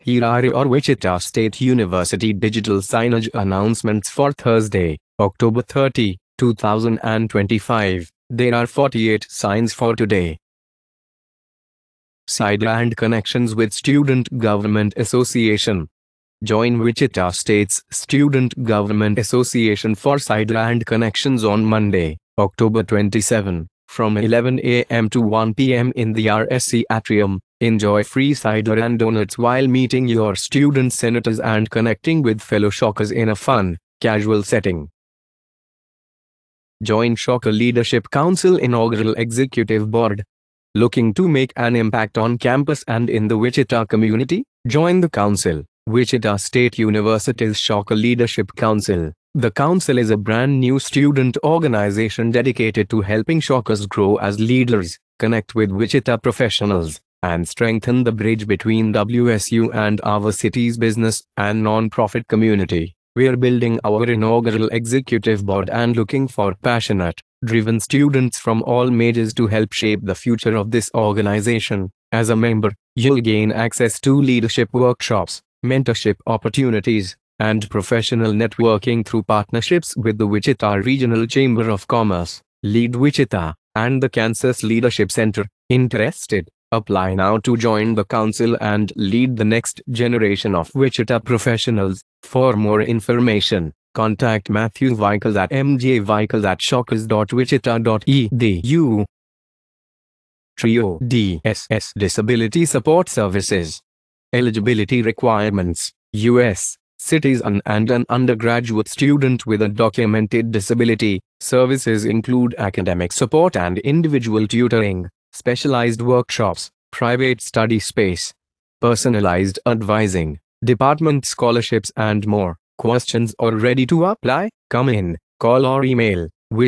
Here are your Wichita State University digital signage announcements for Thursday, October 30, 2025. There are 48 signs for today. Side and connections with Student Government Association. Join Wichita State's Student Government Association for Side and Connections on Monday, October 27, from 11 a.m. to 1 p.m. in the RSC Atrium. Enjoy free cider and donuts while meeting your student senators and connecting with fellow Shockers in a fun, casual setting. Join Shocker Leadership Council Inaugural Executive Board. Looking to make an impact on campus and in the Wichita community? Join the council, Wichita State University's Shocker Leadership Council. The council is a brand new student organization dedicated to helping Shockers grow as leaders, connect with Wichita professionals, and strengthen the bridge between WSU and our city's business and non-profit community. We are building our inaugural executive board and looking for passionate, driven students from all majors to help shape the future of this organization. As a member, you'll gain access to leadership workshops, mentorship opportunities, and professional networking through partnerships with the Wichita Regional Chamber of Commerce, Lead Wichita, and the Kansas Leadership Center. Interested? Apply now to join the council and lead the next generation of Wichita professionals. For more information, contact Matthew Vikals at mjvikals@shockers.wichita.edu. TRIO DSS Disability Support Services. Eligibility requirements: U.S. citizen and an undergraduate student with a documented disability. Services include academic support and individual tutoring, specialized workshops, private study space, personalized advising, department scholarships, and more. Questions or ready to apply? Come in, call or email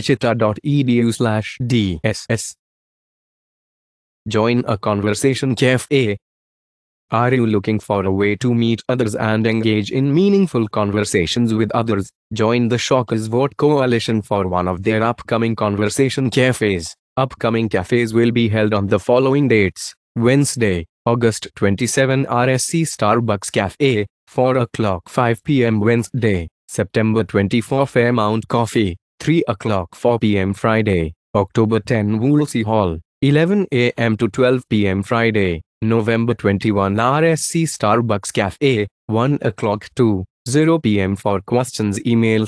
wichita.edu/dss. Join a conversation cafe. Are you looking for a way to meet others and engage in meaningful conversations with others? Join the Shockers Vote Coalition for one of their upcoming conversation cafes. Upcoming cafes will be held on the following dates: Wednesday, August 27, RSC Starbucks Cafe, 4 o'clock 5 p.m. Wednesday, September 24, Fairmount Coffee, 3 o'clock 4 p.m. Friday, October 10, Woolsey Hall, 11 a.m. to 12 p.m. Friday, November 21, RSC Starbucks Cafe, 1 o'clock to 0 p.m. For questions, email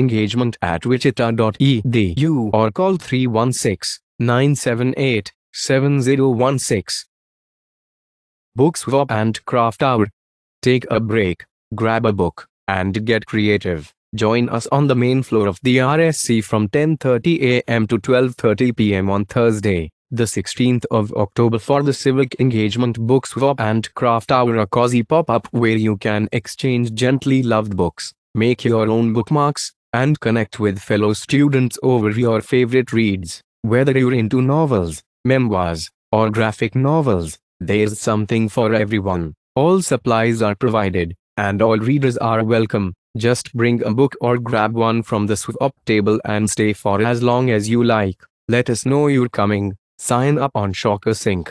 civicengagement@wichita.edu or call 316-978-7016. Book Swap and Craft Hour. Take a break, grab a book, and get creative. Join us on the main floor of the RSC from 10:30 a.m. to 12:30 p.m. on Thursday, the 16th of October for the Civic Engagement Book Swap and Craft Hour, a cozy pop-up where you can exchange gently loved books, make your own bookmarks, and connect with fellow students over your favorite reads. Whether you're into novels, memoirs, or graphic novels, there's something for everyone. All supplies are provided, and all readers are welcome. Just bring a book or grab one from the swap table and stay for as long as you like. Let us know you're coming. Sign up on Shocker Sync.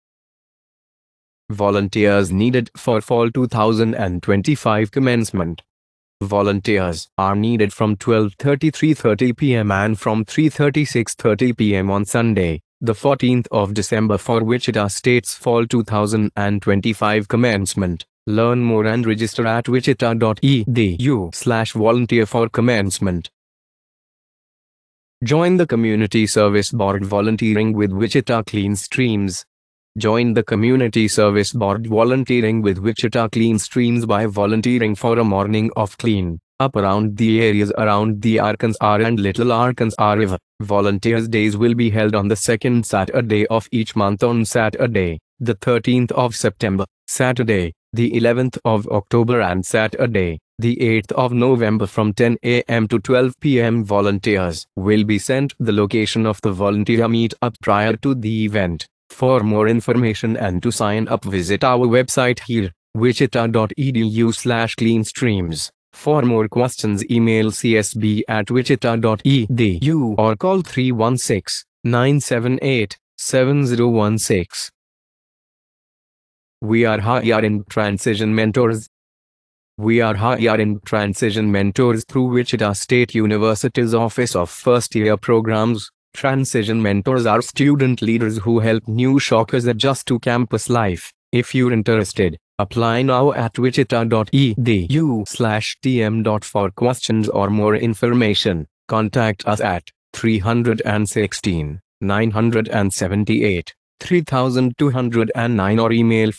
Volunteers needed for Fall 2025 commencement. Volunteers are needed from 12:30 to 3:30 p.m. and from 3:30 to 6:30 p.m. on Sunday, the 14th of December for Wichita State's Fall 2025 commencement. Learn more and register at wichita.edu/volunteer for commencement. Join the Community Service Board volunteering with Wichita Clean Streams. Join the Community Service Board volunteering with Wichita Clean Streams by volunteering for a morning of clean up around the areas around the Arkansas and Little Arkansas River. Volunteers Days will be held on the second Saturday of each month on Saturday, the 13th of September, Saturday, the 11th of October, and Saturday, the 8th of November from 10 a.m. to 12 p.m. Volunteers will be sent the location of the volunteer meet-up prior to the event. For more information and to sign up, visit our website here, wichita.edu/cleanstreams. For more questions, email csb@wichita.edu or call 316-978-7016. We are hiring transition mentors. We are hiring transition mentors through Wichita State University's Office of First Year Programs. Transition mentors are student leaders who help new shockers adjust to campus life. If you're interested, apply now at wichita.edu/tm. For questions or more information, contact us at 316 978 3209 or email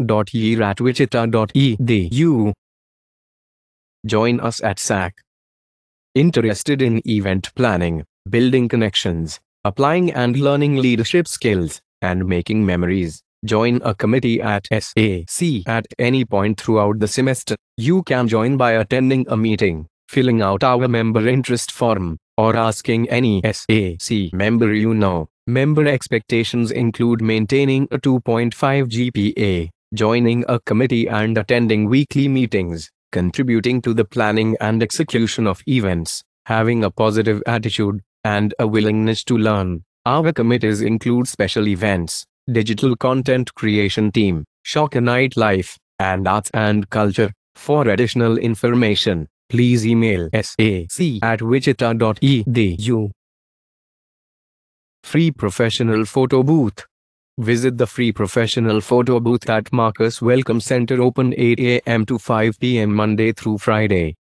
first.year@wichita.edu. Join us at SAC. Interested in event planning, building connections, applying and learning leadership skills, and making memories? Join a committee at SAC at any point throughout the semester. You can join by attending a meeting, filling out our member interest form, or asking any SAC member you know. Member expectations include maintaining a 2.5 GPA, joining a committee and attending weekly meetings, contributing to the planning and execution of events, having a positive attitude, and a willingness to learn. Our committees include special events, digital content creation team, Shocker Nightlife, and arts and culture. For additional information, please email sac@wichita.edu. Free professional photo booth. Visit the free professional photo booth at Marcus Welcome Center, open 8 a.m. to 5 p.m. Monday through Friday.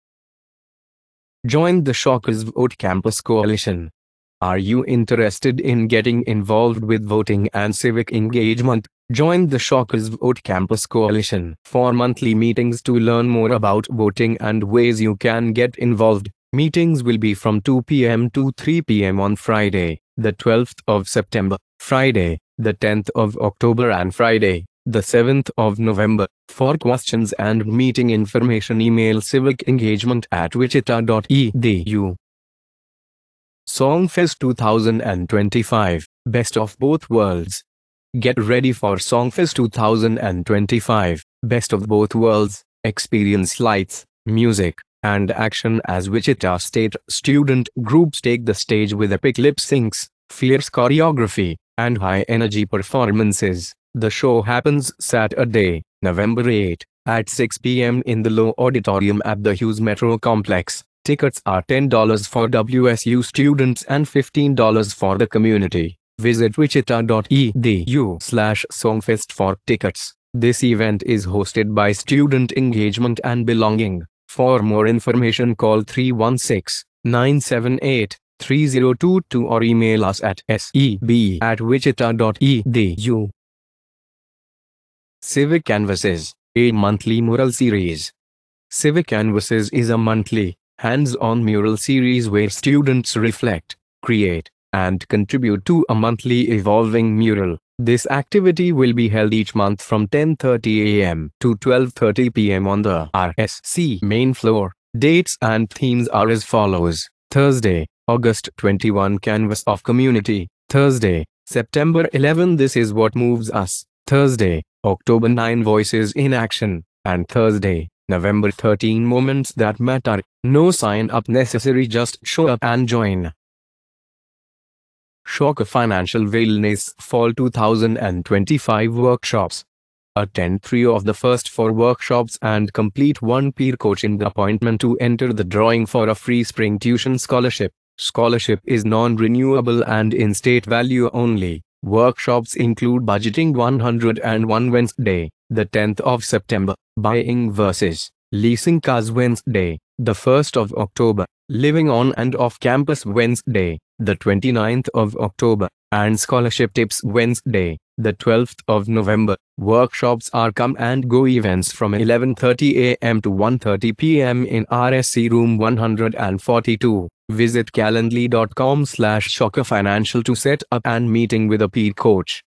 Join the Shockers Vote Campus Coalition. Are you interested in getting involved with voting and civic engagement? Join the Shockers Vote Campus Coalition for monthly meetings to learn more about voting and ways you can get involved. Meetings will be from 2 p.m. to 3 p.m. on Friday, the 12th of September, Friday, the 10th of October, and Friday, the 7th of November. For questions and meeting information, email civicengagement@wichita.edu. Songfest 2025, Best of Both Worlds. Get ready for Songfest 2025, Best of Both Worlds. Experience lights, music, and action as Wichita State student groups take the stage with epic lip syncs, fierce choreography, and high-energy performances. The show happens Saturday, November 8, at 6 p.m. in the Low Auditorium at the Hughes Metro Complex. Tickets are $10 for WSU students and $15 for the community. Visit wichita.edu/songfest for tickets. This event is hosted by Student Engagement and Belonging. For more information, call 316-978-3022 or email us at seb@wichita.edu. Civic Canvases, a monthly mural series. Civic Canvases is a monthly, hands-on mural series where students reflect, create, and contribute to a monthly evolving mural. This activity will be held each month from 10:30 a.m. to 12:30 p.m. on the RSC main floor. Dates and themes are as follows. Thursday, August 21, Canvas of Community. Thursday, September 11, This Is What Moves Us. Thursday, October 9, Voices in Action. And Thursday, November 13, Moments That Matter. No sign up necessary, just show up and join. Shocker Financial Wellness Fall 2025 Workshops. Attend 3 of the first 4 workshops and complete 1 peer coaching appointment to enter the drawing for a free spring tuition scholarship. Scholarship is non-renewable and in-state value only. Workshops include Budgeting 101 Wednesday, the 10th of September, Buying versus Leasing Cars Wednesday, the 1st of October, Living on and Off Campus Wednesday, the 29th of October, and Scholarship Tips Wednesday, the 12th of November. Workshops are come and go events from 11:30 a.m. to 1:30 p.m. in RSC room 142. Visit calendly.com/shockerfinancial to set up and meeting with a peer coach.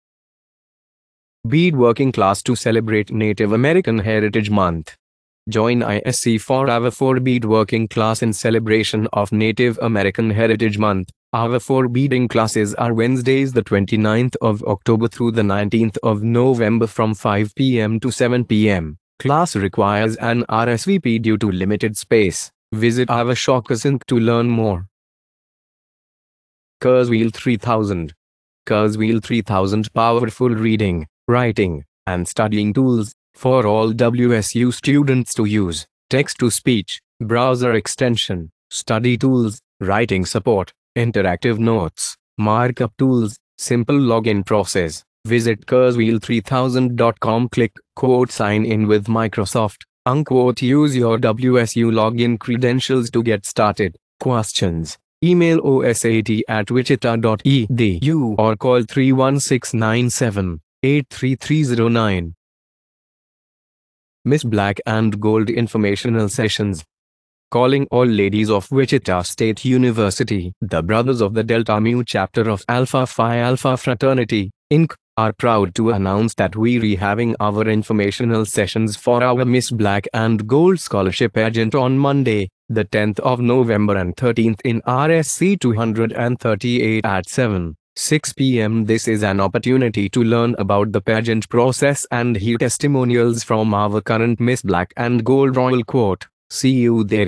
Beadworking class to celebrate Native American Heritage Month. Join ISC for our 4 beadworking class in celebration of Native American Heritage Month. Our 4 beading classes are Wednesdays the 29th of October through the 19th of November from 5 p.m. to 7 p.m. Class requires an RSVP due to limited space. Visit our Shockers Inc. to learn more. Kurzweil 3000. Kurzweil 3000 Powerful Reading, Writing, and studying tools for all WSU students to use. Text-to-speech, browser extension, study tools, writing support, interactive notes, markup tools, simple login process. Visit Kurzweil3000.com. Click "Sign in with Microsoft." Use your WSU login credentials to get started. Questions? Email osat@wichita.edu or call 31697-83309. Miss Black and Gold Informational Sessions. Calling all ladies of Wichita State University. The Brothers of the Delta Mu chapter of Alpha Phi Alpha Fraternity, Inc., are proud to announce that we're having our informational sessions for our Miss Black and Gold Scholarship pageant on Monday, the 10th of November and 13th in RSC 238 at 7:06 p.m. This is an opportunity to learn about the pageant process and hear testimonials from our current Miss Black and Gold Royal Court. See you there.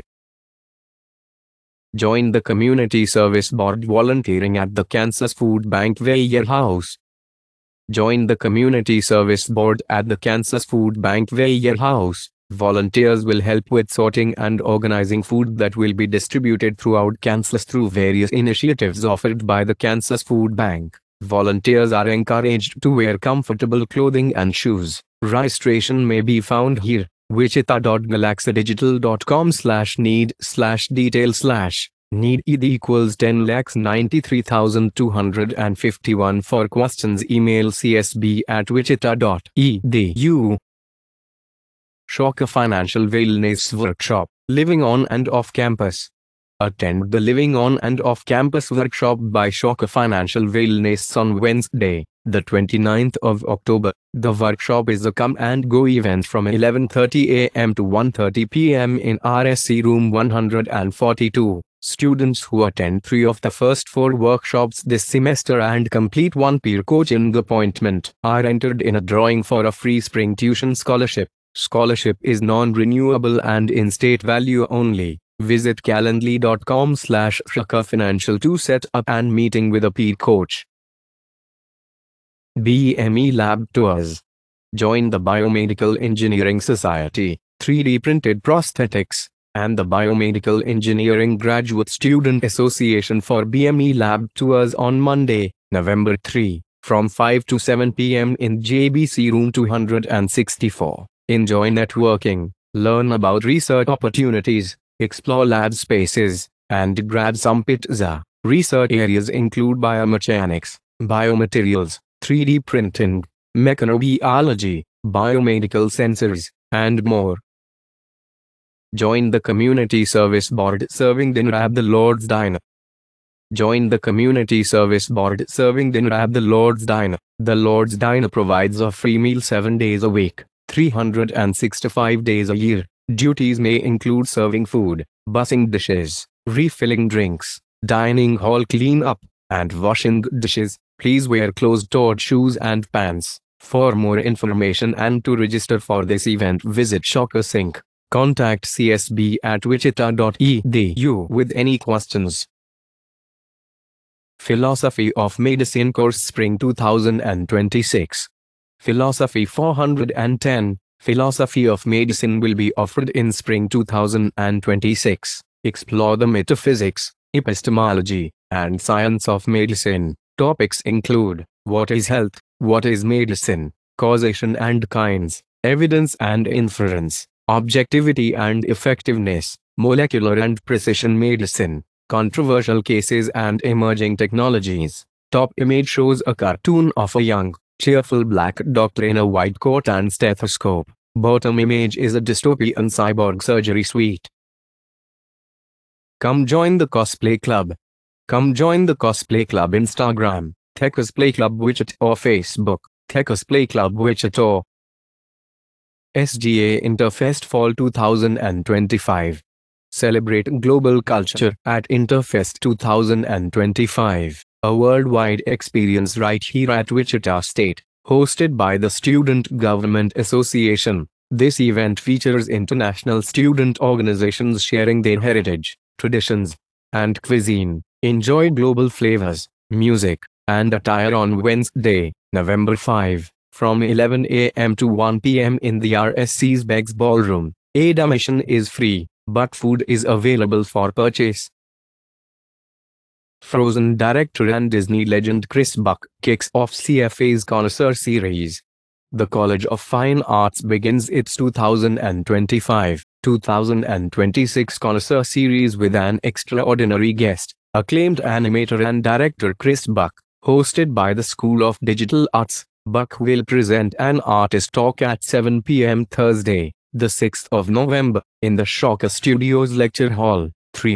Join the Community Service Board volunteering at the Kansas Food Bank Warehouse. Join the Community Service Board at the Kansas Food Bank Warehouse. Volunteers will help with sorting and organizing food that will be distributed throughout Kansas through various initiatives offered by the Kansas Food Bank. Volunteers are encouraged to wear comfortable clothing and shoes. Registration may be found here. wichita.galaxyddigital.com/need/detail/ Need ED equals 10,93,251. For questions, email csb@wichita.edu. Shocker Financial Wellness Workshop, Living On and Off Campus. Attend the Living On and Off Campus workshop by Shocker Financial Wellness on Wednesday, the 29th of October. The workshop is a come and go event from 11:30 a.m. to 1:30 p.m. in RSC room 142. Students who attend 3 of the first 4 workshops this semester and complete 1 peer coaching appointment are entered in a drawing for a free spring tuition scholarship. Scholarship is non-renewable and in-state value only. Visit calendly.com/shakafinancial to set up an meeting with a peer coach. BME Lab Tours. Join the Biomedical Engineering Society, 3D Printed Prosthetics, and the Biomedical Engineering Graduate Student Association for BME Lab Tours on Monday, November 3, from 5 to 7 p.m. in JBC Room 264. Enjoy networking, learn about research opportunities, explore lab spaces, and grab some pizza. Research areas include biomechanics, biomaterials, 3D printing, mechanobiology, biomedical sensors, and more. Join the Community Service Board serving dinner at the Lord's Diner. Join the Community Service Board serving dinner at the Lord's Diner. The Lord's Diner provides a free meal 7 days a week, 365 days a year. Duties may include serving food, bussing dishes, refilling drinks, dining hall cleanup, and washing dishes. Please wear closed-toed shoes and pants. For more information and to register for this event, visit Shockers Inc. Contact csb@wichita.edu with any questions. Philosophy of Medicine Course Spring 2026. Philosophy 410. Philosophy of Medicine will be offered in spring 2026. Explore the metaphysics, epistemology, and science of medicine. Topics include: what is health, what is medicine, causation and kinds, evidence and inference, objectivity and effectiveness, molecular and precision medicine, controversial cases and emerging technologies. Top image shows a cartoon of a young, cheerful black doctor in a white coat and stethoscope. Bottom image is a dystopian cyborg surgery suite. Come join the Cosplay Club. Come join the Cosplay Club Instagram, Cosplay Club Wichita, or Facebook, Cosplay Club Wichita. SGA Interfest Fall 2025. Celebrate global culture at Interfest 2025, a worldwide experience right here at Wichita State, hosted by the Student Government Association. This event features international student organizations sharing their heritage, traditions, and cuisine. Enjoy global flavors, music, and attire on Wednesday, November 5, from 11 a.m. to 1 p.m. in the RSC's Beggs Ballroom. Admission is free, but food is available for purchase. Frozen director and Disney legend Chris Buck kicks off CFA's Connoisseur Series. The College of Fine Arts begins its 2025-2026 Connoisseur Series with an extraordinary guest, acclaimed animator and director Chris Buck. Hosted by the School of Digital Arts, Buck will present an artist talk at 7 p.m. Thursday, the 6th of November, in the Shocker Studios Lecture Hall,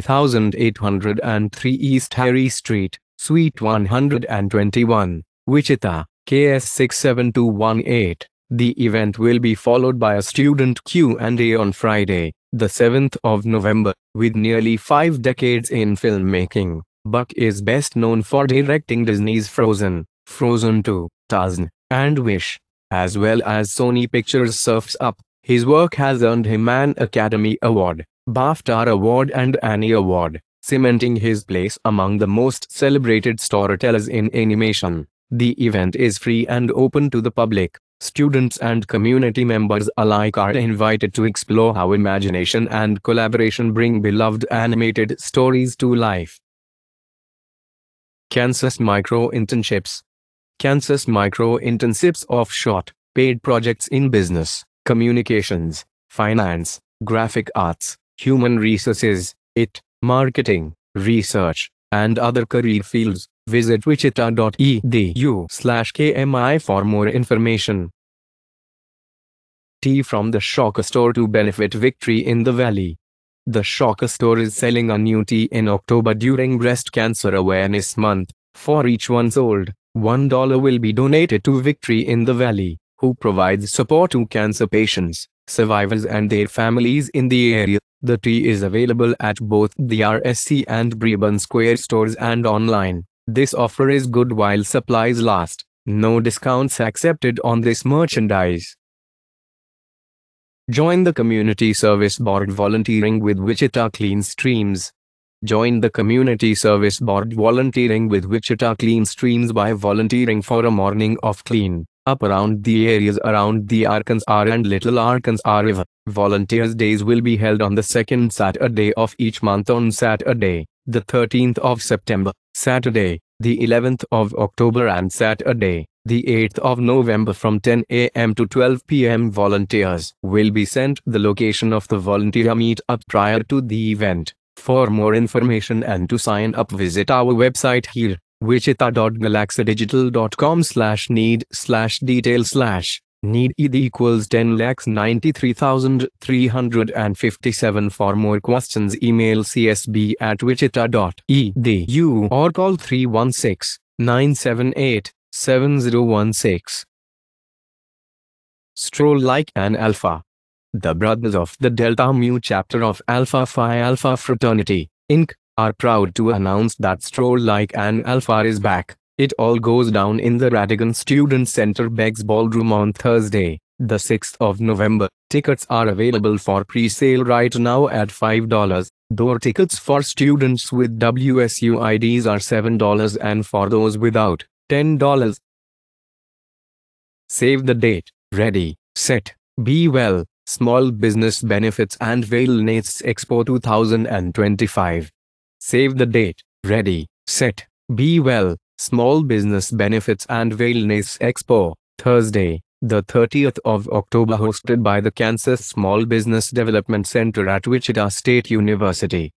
3803 East Harry Street, Suite 121, Wichita, KS 67218. The event will be followed by a student Q&A on Friday, the 7th of November. With nearly 5 decades in filmmaking, Buck is best known for directing Disney's Frozen, Frozen 2, Tarzan, and Wish, as well as Sony Pictures' Surf's Up. His work has earned him an Academy Award, BAFTA Award and Annie Award, cementing his place among the most celebrated storytellers in animation. The event is free and open to the public. Students and community members alike are invited to explore how imagination and collaboration bring beloved animated stories to life. Kansas Micro Internships. Kansas Micro Internships of short, paid projects in business, communications, finance, graphic arts, human resources, marketing, research, and other career fields. Visit wichita.edu/KMI for more information. Tea from the Shocker Store to benefit Victory in the Valley. The Shocker Store is selling a new tea in October during Breast Cancer Awareness Month. For each one sold, $1 will be donated to Victory in the Valley, who provides support to cancer patients, survivors and their families in the area. The tea is available at both the RSC and Breburn Square stores and online. This offer is good while supplies last. No discounts accepted on this merchandise. Join the Community Service Board volunteering with Wichita Clean Streams. Join the Community Service Board volunteering with Wichita Clean Streams by volunteering for a morning of clean up around the areas around the Arkansas and Little Arkansas River. Volunteers Days will be held on the second Saturday of each month on Saturday, the 13th of September, Saturday, the 11th of October and Saturday, the 8th of November from 10 a.m. to 12 p.m. Volunteers will be sent the location of the volunteer meet-up prior to the event. For more information and to sign up, visit our website here, wichita.galaxydedigital.com/need/detail/ Need equals 10,93,357. For more questions, email csb@wichita.edu or call 316-978-7016. Stroll like an alpha. The brothers of the Delta Mu chapter of Alpha Phi Alpha Fraternity, Inc., are proud to announce that Stroll Like an Alpha is back. It all goes down in the Radigan Student Center Beggs Ballroom on Thursday, the 6th of November. Tickets are available for pre-sale right now at $5. Door tickets for students with WSU IDs are $7 and for those without, $10. Save the date. Ready, set, be well. Small Business Benefits and Wellness Expo 2025. Save the date. Ready, set, be well. Small Business Benefits and Wellness Expo, Thursday, the 30th of October, hosted by the Kansas Small Business Development Center at Wichita State University.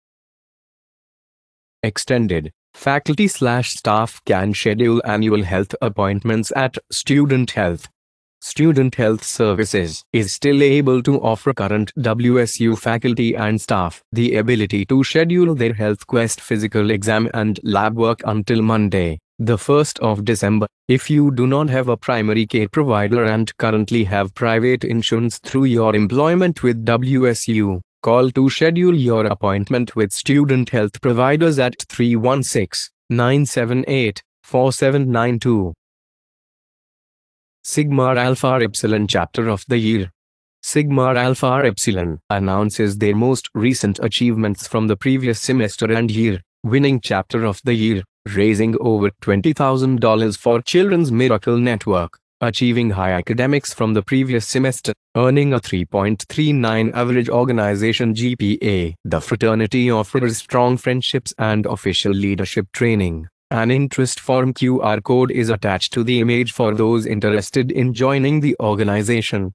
Extended. Faculty/staff can schedule annual health appointments at Student Health. Student Health Services is still able to offer current WSU faculty and staff the ability to schedule their Health Quest physical exam and lab work until Monday, the 1st of December. If you do not have a primary care provider and currently have private insurance through your employment with WSU, call to schedule your appointment with student health providers at 316-978-4792. Sigma Alpha Epsilon Chapter of the Year. Sigma Alpha Epsilon announces their most recent achievements from the previous semester and year, winning Chapter of the Year, raising over $20,000 for Children's Miracle Network, achieving high academics from the previous semester, earning a 3.39 average organization GPA. The fraternity offers strong friendships and official leadership training. An interest form QR code is attached to the image for those interested in joining the organization.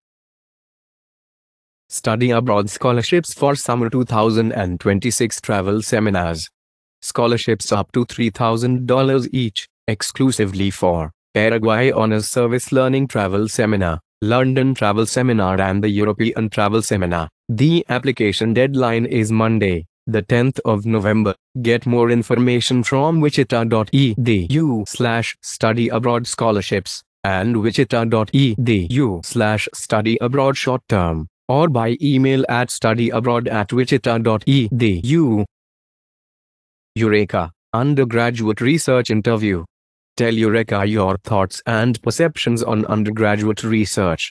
Study abroad scholarships for summer 2026 travel seminars. Scholarships up to $3,000 each, exclusively for Paraguay Honors Service Learning Travel Seminar, London Travel Seminar and the European Travel Seminar. The application deadline is Monday, the 10th of November. Get more information from wichita.edu/study abroad scholarships and wichita.edu/study abroad short term, or by email at studyabroad@wichita.edu. Eureka! Undergraduate Research Interview. Tell Eureka your thoughts and perceptions on undergraduate research.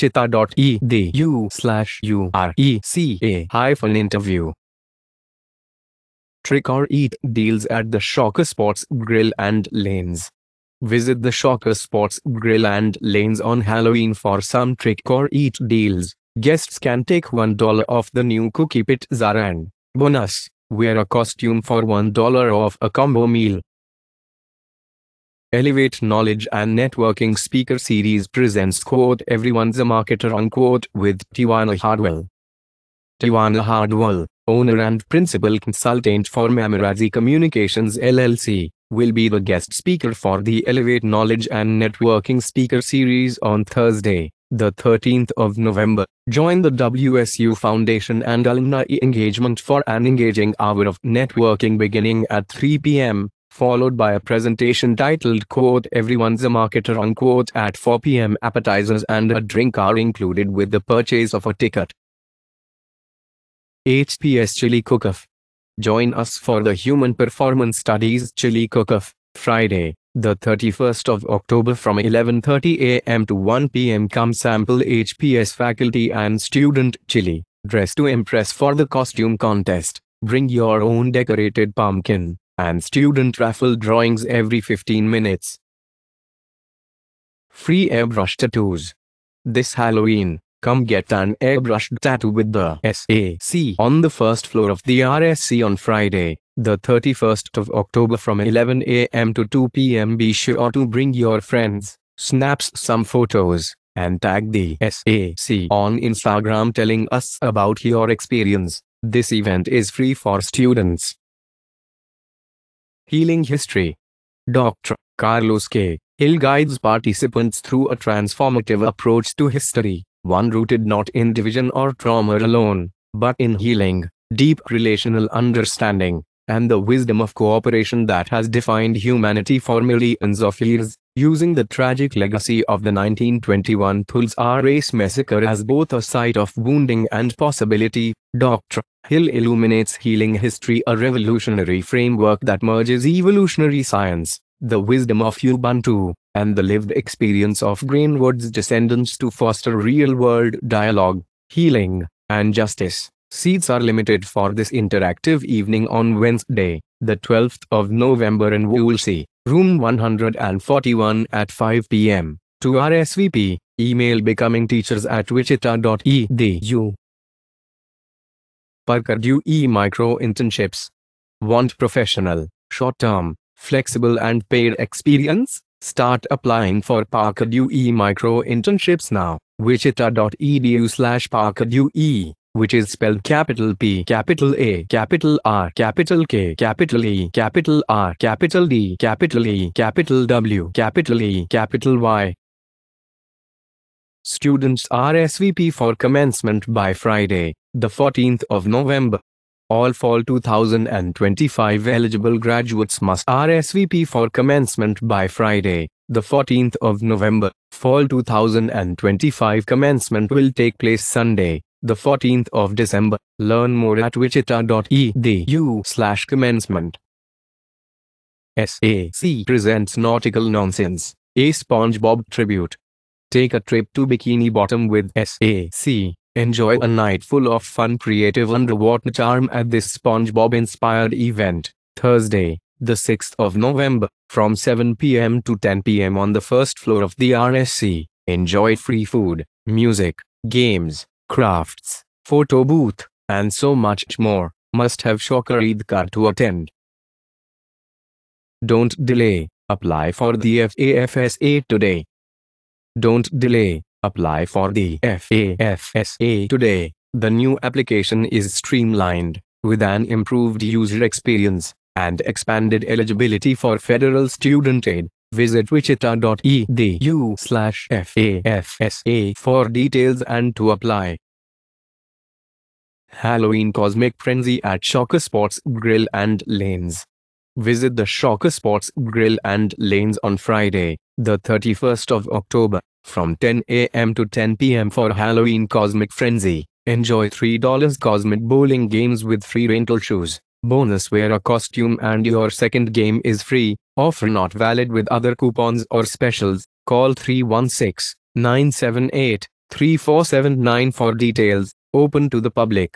wichita.edu/ureca-interview. Trick or eat deals at the Shocker Sports Grill and Lanes. Visit the Shocker Sports Grill and Lanes on Halloween for some trick or eat deals. Guests can take $1 off the new cookie pizza and bonus, wear a costume for $1 off a combo meal. Elevate Knowledge and Networking Speaker Series presents "Everyone's a Marketer" with Tiwana Hardwell. Tiwana Hardwell, owner and principal consultant for Mamarazzi Communications LLC, will be the guest speaker for the Elevate Knowledge and Networking Speaker Series on Thursday, the 13th of November. Join the WSU Foundation and Alumni Engagement for an engaging hour of networking beginning at 3 p.m., followed by a presentation titled "Everyone's a Marketer" at 4 p.m. Appetizers and a drink are included with the purchase of a ticket. HPS Chili Cook-Off. Join us for the Human Performance Studies Chili Cook-Off, Friday, the 31st of October from 11:30 a.m. to 1 p.m. Come sample HPS faculty and student chili. Dress to impress for the costume contest. Bring your own decorated pumpkin, and student raffle drawings every 15 minutes. Free airbrush tattoos. This Halloween, come get an airbrushed tattoo with the SAC on the first floor of the RSC on Friday, the 31st of October from 11 a.m. to 2 p.m. Be sure to bring your friends, snaps some photos, and tag the SAC on Instagram telling us about your experience. This event is free for students. Healing History. Dr. Carlos K. Hill guides participants through a transformative approach to history, one rooted not in division or trauma alone, but in healing, deep relational understanding, and the wisdom of cooperation that has defined humanity for millions of years. Using the tragic legacy of the 1921 Tulsa Race Massacre as both a site of wounding and possibility, Dr. Hill illuminates Healing History, a revolutionary framework that merges evolutionary science, the wisdom of Ubuntu, and the lived experience of Greenwood's descendants to foster real-world dialogue, healing, and justice. Seats are limited for this interactive evening on Wednesday, the 12th of November in Woolsey, room 141 at 5 p.m. To RSVP, email becomingteachers@wichita.edu. Purdue Micro Internships. Want professional, short-term, flexible and paid experience? Start applying for Purdue Micro Internships now. wichita.edu/PurdueE, which is spelled capital P, capital A, capital R, capital K, capital E, capital R, capital D, capital E, capital W, capital E, capital Y. Students RSVP for commencement by Friday, the 14th of November. All fall 2025 eligible graduates must RSVP for commencement by Friday, the 14th of November. Fall 2025 commencement will take place Sunday, the 14th of December. Learn more at wichita.edu/commencement. SAC presents Nautical Nonsense, a SpongeBob tribute. Take a trip to Bikini Bottom with SAC. Enjoy a night full of fun, creative underwater charm at this SpongeBob-inspired event. Thursday, the 6th of November, from 7 p.m. to 10 p.m. on the first floor of the RSC. Enjoy free food, music, games, crafts, photo booth, and so much more. Must have Shocker Eid card to attend. Don't delay. Apply for the FAFSA today. Don't delay. Apply for the FAFSA today. The new application is streamlined, with an improved user experience and expanded eligibility for federal student aid. Visit wichita.edu/FAFSA for details and to apply. Halloween Cosmic Frenzy at Shocker Sports Grill and Lanes. Visit the Shocker Sports Grill and Lanes on Friday, the 31st of October, from 10 a.m. to 10 p.m. for Halloween Cosmic Frenzy. Enjoy $3 Cosmic Bowling games with free rental shoes. Bonus, wear a costume and your second game is free. Offer not valid with other coupons or specials. Call 316-978-3479 for details. Open to the public.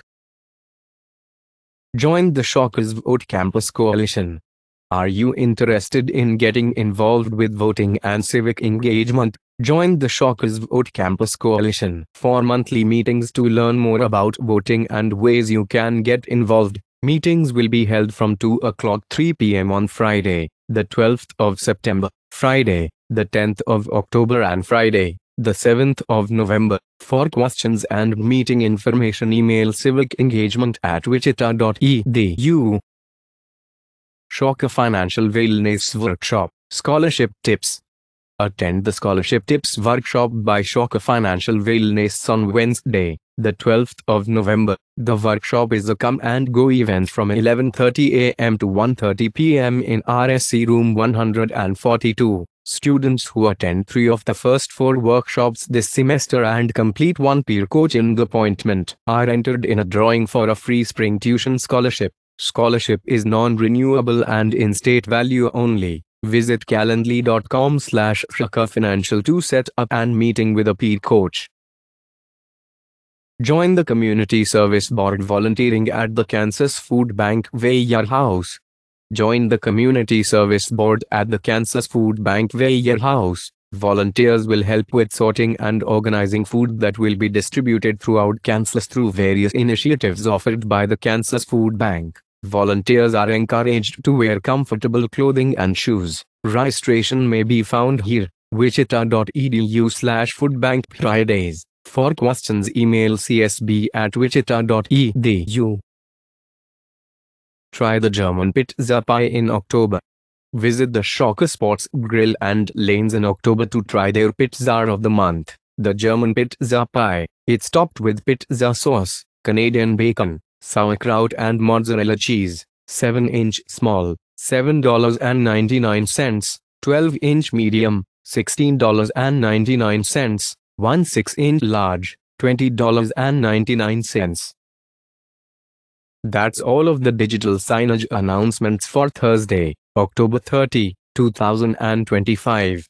Join the Shockers Vote Campus Coalition. Are you interested in getting involved with voting and civic engagement? Join the Shockers Vote Campus Coalition for monthly meetings to learn more about voting and ways you can get involved. Meetings will be held from 2 o'clock 3 p.m. on Friday, the 12th of September, Friday, the 10th of October and Friday, the 7th of November. For questions and meeting information, email civicengagement@wichita.edu. Shocker Financial Wellness Workshop, Scholarship Tips. Attend the Scholarship Tips Workshop by Shocker Financial Wellness on Wednesday, the 12th of November. The workshop is a come-and-go event from 11:30 a.m. to 1:30 p.m. in RSC Room 142. Students who attend 3 of the first 4 workshops this semester and complete 1 peer coaching appointment are entered in a drawing for a free spring tuition scholarship. Scholarship is non-renewable and in state value only. Visit calendly.com/shockerfinancial to set up an meeting with a peer coach. Join the Community Service Board volunteering at the Kansas Food Bank Warehouse. Join the Community Service Board at the Kansas Food Bank Warehouse. Volunteers will help with sorting and organizing food that will be distributed throughout Kansas through various initiatives offered by the Kansas Food Bank. Volunteers are encouraged to wear comfortable clothing and shoes. Registration may be found here, wichita.edu/foodbank Fridays. For questions, email csb@wichita.edu. Try the German pizza pie in October. Visit the Shocker Sports Grill and Lanes in October to try their pizza of the month, the German pizza pie. It's topped with pizza sauce, Canadian bacon, sauerkraut and mozzarella cheese. 7-inch small, $7.99. 12-inch medium, $16.99. 1 6-inch large, $20.99. That's all of the digital signage announcements for Thursday, October 30, 2025.